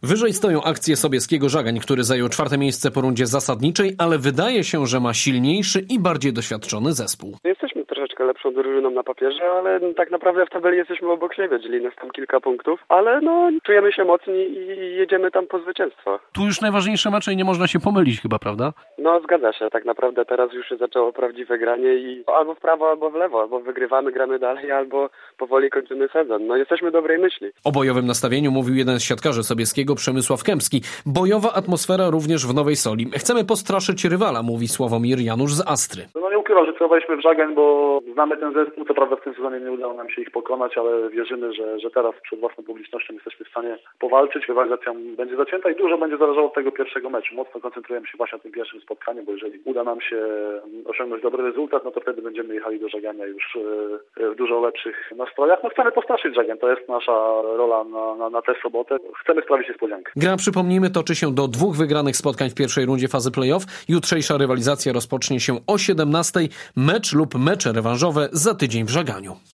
Wyżej stoją akcje Sobieskiego-Żagań, który zajął 4. miejsce po rundzie zasadniczej, ale wydaje się, że ma silniejszy i bardziej doświadczony zespół. Jesteśmy troszeczkę lepszą drużyną na papierze, ale tak naprawdę w tabeli jesteśmy obok siebie, dzieli nas tam kilka punktów, ale czujemy się mocni i jedziemy tam po zwycięstwo. Tu już najważniejsze mecze i nie można się pomylić chyba, prawda? Zgadza się. Tak naprawdę teraz już się zaczęło prawdziwe granie i albo w prawo, albo w lewo, albo wygrywamy, gramy dalej, albo powoli kończymy sezon. Jesteśmy dobrej myśli. O bojowym nastawieniu mówił jeden z siatkarzy Sobieskiego, Przemysław Kępski. Bojowa atmosfera również w Nowej Soli. Chcemy postraszyć rywala, mówi Sławomir Janusz z Astry. Nie ukrywam, że celowaliśmy w Żagań, bo znamy ten zespół. Co prawda w tym sezonie nie udało nam się ich pokonać, ale wierzymy, że teraz przed własną publicznością jesteśmy w stanie powalczyć. Rywalizacja będzie zacięta i dużo będzie zależało od tego pierwszego meczu. Mocno koncentrujemy się właśnie na tym pierwszym spotkaniu, bo jeżeli uda nam się osiągnąć dobry rezultat, to wtedy będziemy jechali do Żagania już w dużo lepszych nastrojach. Chcemy postraszyć Żagań, to jest nasza rola na tę sobotę. Chcemy sprawić niespodziankę. Gra, przypomnijmy, toczy się do 2 wygranych spotkań w pierwszej rundzie fazy play-off. Jutrzejsza rywalizacja rozpocznie się o 17:00. Mecz lub mecze rewanżowe za tydzień w Żaganiu.